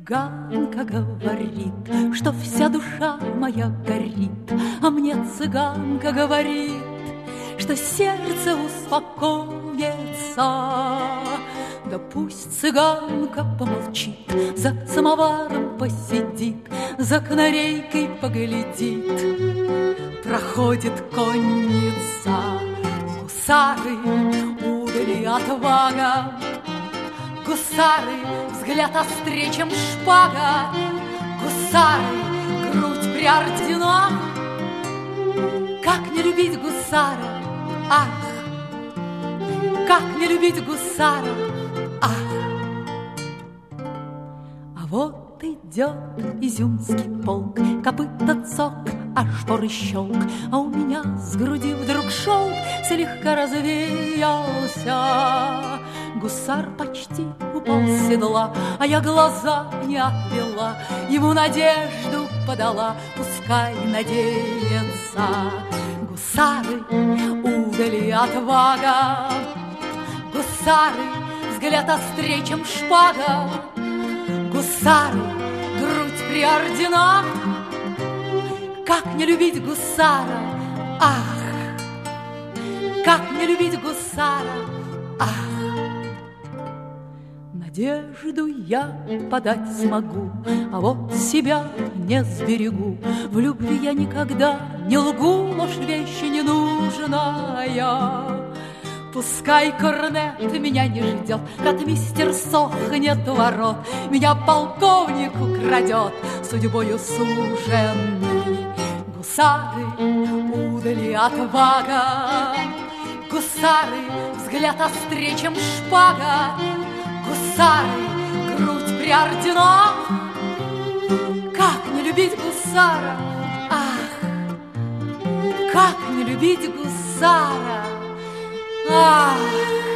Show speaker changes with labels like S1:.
S1: Цыганка говорит, что вся душа моя горит, а мне цыганка говорит, что сердце успокоится. Да пусть цыганка помолчит, за самоваром посидит, за канарейкой поглядит. Проходит конница, гусары, удали отвага. Гусары, взгляд острее, чем шпага. Гусары, грудь при орденах. Как не любить гусара, ах! Как не любить гусара, ах! А вот идет изюмский полк, копыта цок, а шпоры щелк, а у меня с груди вдруг шелк слегка развеялся. Гусар почти упал с седла, а я глаза не отвела, ему надежду подала, пускай надеется. Гусары, удали отвага. Гусары, взгляд острее, чем шпага. Гусары, грудь при орденах. Как не любить гусара, ах! Как не любить гусара, ах! Надежду я подать смогу, а вот себя не сберегу. В любви я никогда не лгу, ложь вещи ненужная. Пускай корнет меня не ждет, ротмистер сохнет у ворот, меня полковник украдет, судьбою суженный. Гусары, удали отвага. Гусары, взгляд острее, чем шпага. Гусары, грудь при орденах. Как не любить гусара, ах! Как не любить гусара, ах!